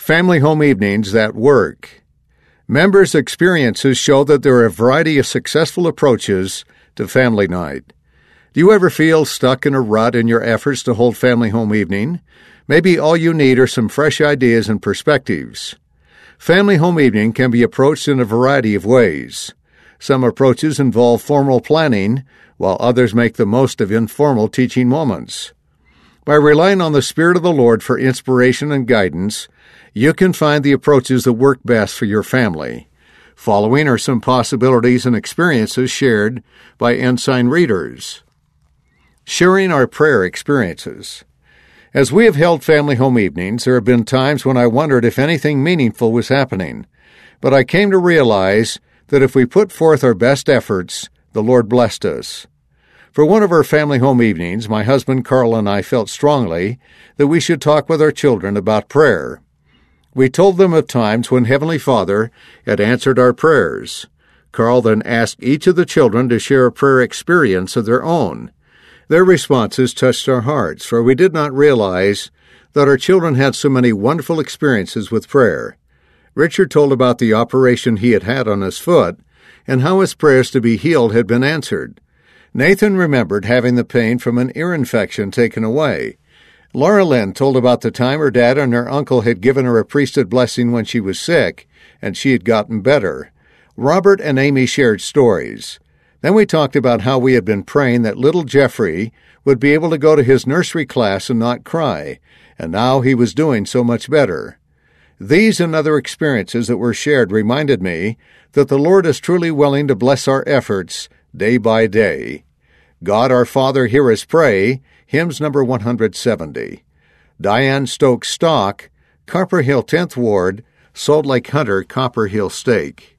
Family home evenings that work. Members' experiences show that there are a variety of successful approaches to family night. Do you ever feel stuck in a rut in your efforts to hold family home evening? Maybe all you need are some fresh ideas and perspectives. Family home evening can be approached in a variety of ways. Some approaches involve formal planning, while others make the most of informal teaching moments. By relying on the Spirit of the Lord for inspiration and guidance, you can find the approaches that work best for your family. Following are some possibilities and experiences shared by Ensign readers. Sharing our prayer experiences. As we have held family home evenings, there have been times when I wondered if anything meaningful was happening. But I came to realize that if we put forth our best efforts, the Lord blessed us. For one of our family home evenings, my husband Carl and I felt strongly that we should talk with our children about prayer. We told them of times when Heavenly Father had answered our prayers. Carl then asked each of the children to share a prayer experience of their own. Their responses touched our hearts, for we did not realize that our children had so many wonderful experiences with prayer. Richard told about the operation he had had on his foot and how his prayers to be healed had been answered. Nathan remembered having the pain from an ear infection taken away. Laura Lynn told about the time her dad and her uncle had given her a priesthood blessing when she was sick, and she had gotten better. Robert and Amy shared stories. Then we talked about how we had been praying that little Jeffrey would be able to go to his nursery class and not cry, and now he was doing so much better. These and other experiences that were shared reminded me that the Lord is truly willing to bless our efforts day by day. God our Father, hear us pray, hymns number 170. Diane Stokes Stock, Copper Hill 10th Ward, Salt Lake Hunter, Copper Hill Stake.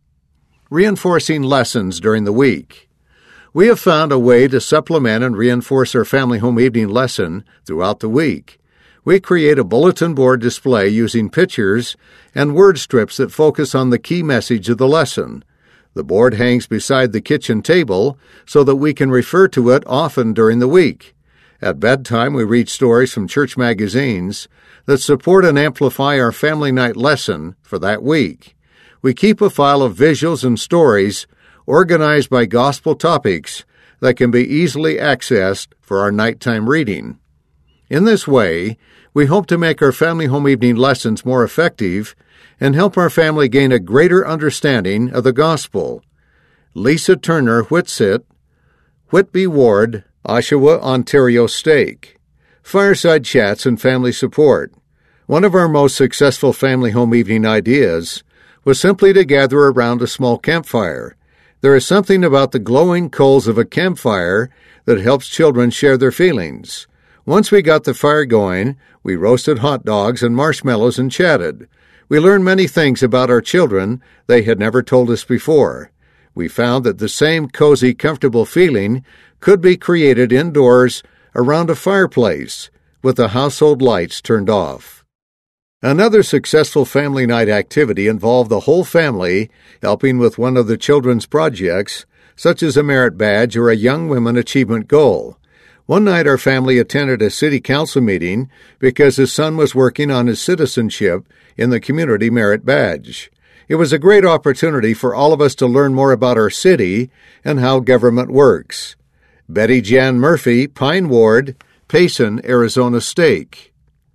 Reinforcing lessons during the week. We have found a way to supplement and reinforce our family home evening lesson throughout the week. We create a bulletin board display using pictures and word strips that focus on the key message of the lesson. The board hangs beside the kitchen table so that we can refer to it often during the week. At bedtime, we read stories from church magazines that support and amplify our family night lesson for that week. We keep a file of visuals and stories organized by gospel topics that can be easily accessed for our nighttime reading. In this way, we hope to make our family home evening lessons more effective and help our family gain a greater understanding of the gospel. Lisa Turner Whitsitt, Whitby Ward, Oshawa, Ontario Stake. Fireside chats and family support. One of our most successful family home evening ideas was simply to gather around a small campfire. There is something about the glowing coals of a campfire that helps children share their feelings. Once we got the fire going, we roasted hot dogs and marshmallows and chatted. We learned many things about our children they had never told us before. We found that the same cozy, comfortable feeling could be created indoors around a fireplace with the household lights turned off. Another successful family night activity involved the whole family helping with one of the children's projects, such as a merit badge or a Young Women Achievement Goal. One night our family attended a city council meeting because his son was working on his citizenship in the Community Merit Badge. It was a great opportunity for all of us to learn more about our city and how government works. Betty Jan Murphy, Pine Ward, Payson, Arizona Stake.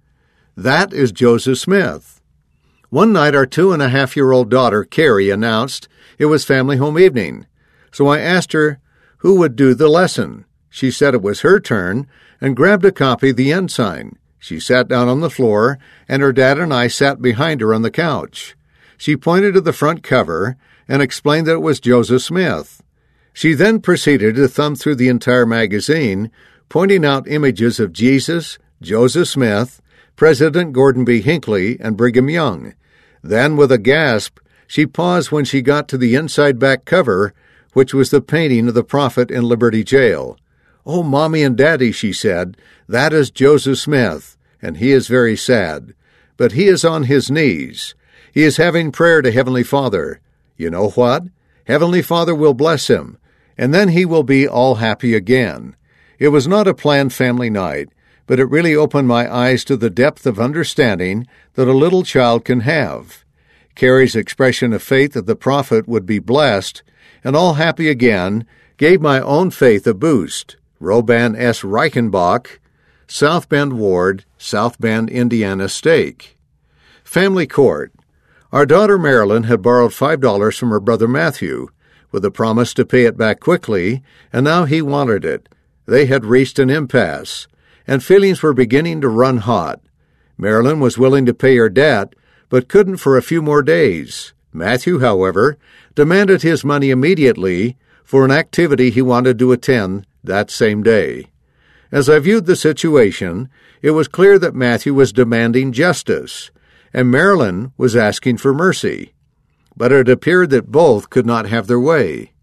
That is Joseph Smith. One night our 2.5-year-old daughter, Carrie, announced it was family home evening. So I asked her who would do the lesson. She said it was her turn and grabbed a copy of the Ensign. She sat down on the floor, and her dad and I sat behind her on the couch. She pointed to the front cover and explained that it was Joseph Smith. She then proceeded to thumb through the entire magazine, pointing out images of Jesus, Joseph Smith, President Gordon B. Hinckley, and Brigham Young. Then, with a gasp, she paused when she got to the inside back cover, which was the painting of the prophet in Liberty Jail. "Oh, Mommy and Daddy," she said, "that is Joseph Smith, and he is very sad. But he is on his knees. He is having prayer to Heavenly Father. You know what? Heavenly Father will bless him, and then he will be all happy again." It was not a planned family night, but it really opened my eyes to the depth of understanding that a little child can have. Carrie's expression of faith that the prophet would be blessed and all happy again gave my own faith a boost. Roban S. Reichenbach, South Bend Ward, South Bend, Indiana Stake. Family Court. Our daughter Marilyn had borrowed $5 from her brother Matthew, with a promise to pay it back quickly, and now he wanted it. They had reached an impasse, and feelings were beginning to run hot. Marilyn was willing to pay her debt, but couldn't for a few more days. Matthew, however, demanded his money immediately for an activity he wanted to attend that same day. As I viewed the situation, it was clear that Matthew was demanding justice, and Marilyn was asking for mercy. But it appeared that both could not have their way.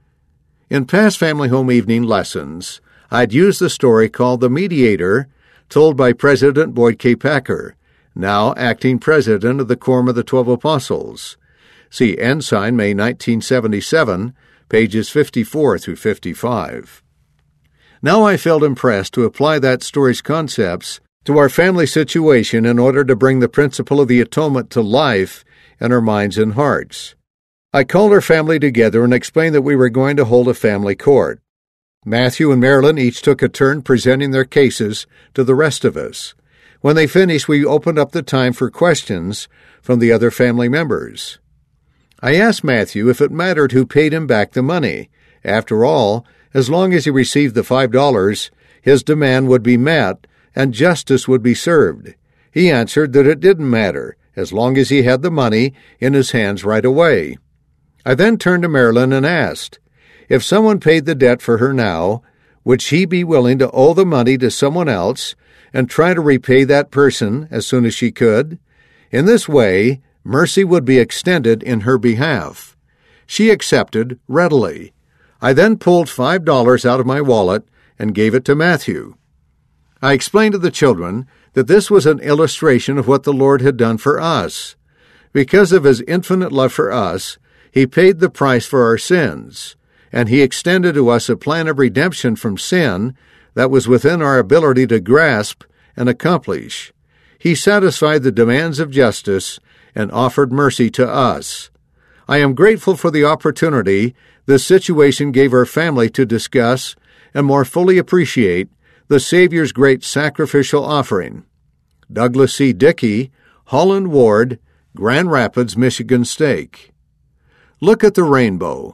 In past family home evening lessons, I'd used the story called The Mediator, told by President Boyd K. Packer, now acting president of the Quorum of the 12 Apostles. See Ensign, May 1977, pages 54 through 55. Now I felt impressed to apply that story's concepts to our family situation in order to bring the principle of the atonement to life in our minds and hearts. I called our family together and explained that we were going to hold a family court. Matthew and Marilyn each took a turn presenting their cases to the rest of us. When they finished, we opened up the time for questions from the other family members. I asked Matthew if it mattered who paid him back the money. After all, as long as he received the $5, his demand would be met and justice would be served. He answered that it didn't matter, as long as he had the money in his hands right away. I then turned to Marilyn and asked, if someone paid the debt for her now, would she be willing to owe the money to someone else and try to repay that person as soon as she could? In this way, mercy would be extended in her behalf. She accepted readily. I then pulled $5 out of my wallet and gave it to Matthew. I explained to the children that this was an illustration of what the Lord had done for us. Because of His infinite love for us, He paid the price for our sins, and He extended to us a plan of redemption from sin that was within our ability to grasp and accomplish. He satisfied the demands of justice and offered mercy to us. I am grateful for the opportunity this situation gave our family to discuss and more fully appreciate the Savior's great sacrificial offering. Douglas C. Dickey, Holland Ward, Grand Rapids, Michigan Stake. Look at the rainbow.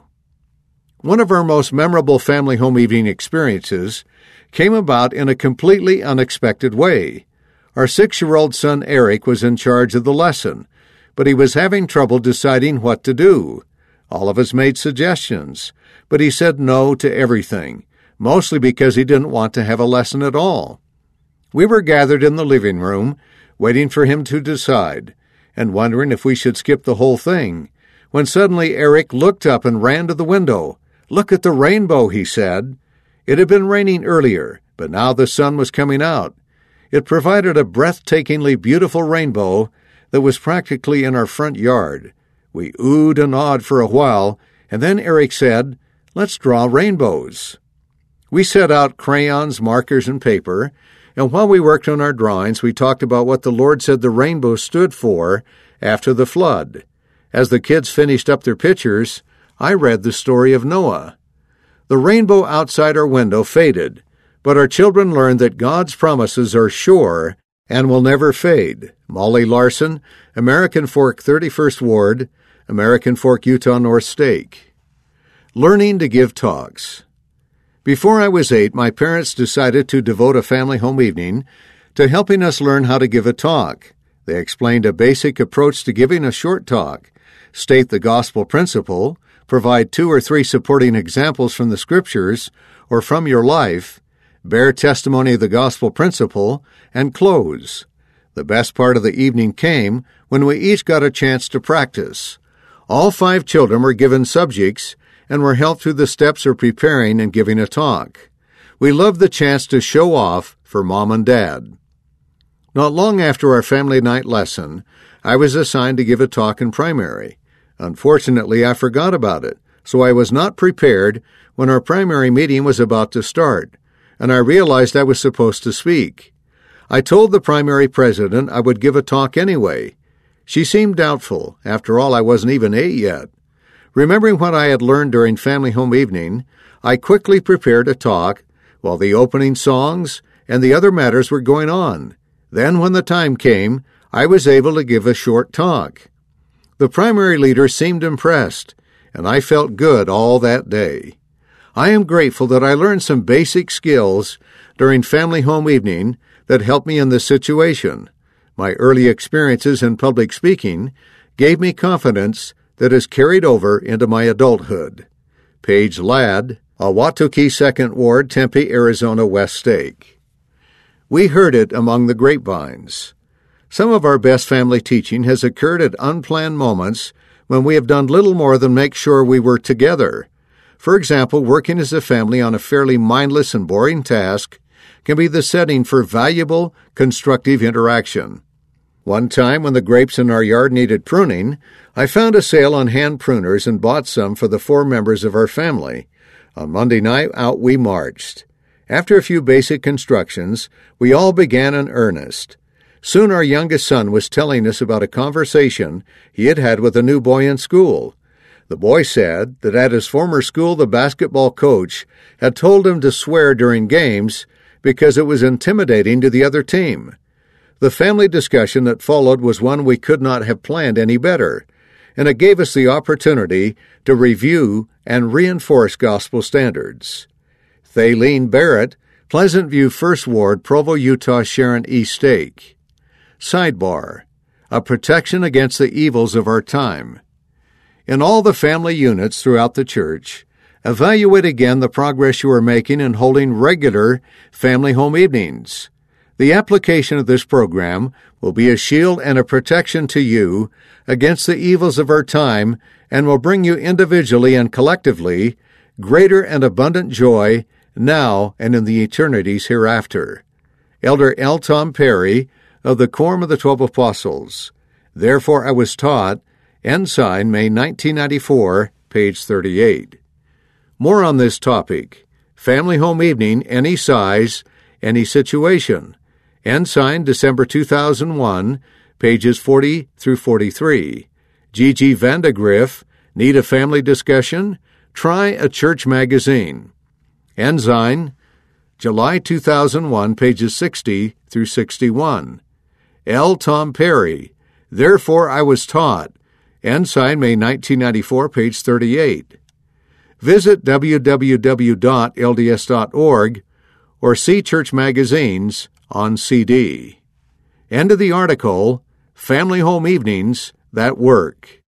One of our most memorable family home evening experiences came about in a completely unexpected way. Our 6-year-old son Eric was in charge of the lesson, but he was having trouble deciding what to do. All of us made suggestions, but he said no to everything, mostly because he didn't want to have a lesson at all. We were gathered in the living room, waiting for him to decide, and wondering if we should skip the whole thing, when suddenly Eric looked up and ran to the window. "Look at the rainbow," he said. It had been raining earlier, but now the sun was coming out. It provided a breathtakingly beautiful rainbow that was practically in our front yard. We oohed and awed for a while, and then Eric said, "Let's draw rainbows." We set out crayons, markers, and paper, and while we worked on our drawings, we talked about what the Lord said the rainbow stood for after the flood. As the kids finished up their pictures, I read the story of Noah. The rainbow outside our window faded, but our children learned that God's promises are sure and will never fade. Molly Larson, American Fork 31st Ward, American Fork, Utah North Stake. Learning to give talks. Before I was 8, my parents decided to devote a family home evening to helping us learn how to give a talk. They explained a basic approach to giving a short talk, state the gospel principle, provide 2 or 3 supporting examples from the Scriptures or from your life, bear testimony of the gospel principle, and close. The best part of the evening came when we each got a chance to practice. All 5 children were given subjects and were helped through the steps of preparing and giving a talk. We loved the chance to show off for Mom and Dad. Not long after our family night lesson, I was assigned to give a talk in primary. Unfortunately, I forgot about it, so I was not prepared when our primary meeting was about to start, and I realized I was supposed to speak. I told the primary president I would give a talk anyway. She seemed doubtful. After all, I wasn't even 8 yet. Remembering what I had learned during Family Home Evening, I quickly prepared a talk while the opening songs and the other matters were going on. Then, when the time came, I was able to give a short talk. The primary leader seemed impressed, and I felt good all that day. I am grateful that I learned some basic skills during Family Home Evening that helped me in this situation. My early experiences in public speaking gave me confidence that has carried over into my adulthood. Paige Ladd, Ahwatukee 2nd Ward, Tempe, Arizona West Stake. We heard it among the grapevines. Some of our best family teaching has occurred at unplanned moments when we have done little more than make sure we were together. For example, working as a family on a fairly mindless and boring task can be the setting for valuable, constructive interaction. One time, when the grapes in our yard needed pruning, I found a sale on hand pruners and bought some for the 4 members of our family. On Monday night, out we marched. After a few basic instructions, we all began in earnest. Soon our youngest son was telling us about a conversation he had had with a new boy in school. The boy said that at his former school, the basketball coach had told him to swear during games because it was intimidating to the other team. The family discussion that followed was one we could not have planned any better, and it gave us the opportunity to review and reinforce gospel standards. Thaleen Barrett, Pleasant View 1st Ward, Provo, Utah, Sharon East Stake. Sidebar: a protection against the evils of our time. In all the family units throughout the church, evaluate again the progress you are making in holding regular Family Home Evenings. The application of this program will be a shield and a protection to you against the evils of our time and will bring you individually and collectively greater and abundant joy now and in the eternities hereafter. Elder L. Tom Perry of the Quorum of the 12 Apostles. Therefore I was taught, Ensign, May 1994, page 38. More on this topic. Family Home Evening, any size, any situation. Ensign, December 2001, pages 40 through 43. Gigi Vandegrift, need a family discussion? Try a church magazine. Ensign, July 2001, pages 60 through 61. L. Tom Perry, Therefore I was taught. Ensign, May 1994, page 38. Visit www.lds.org or see church magazines on CD. End of the article, Family Home Evenings That Work.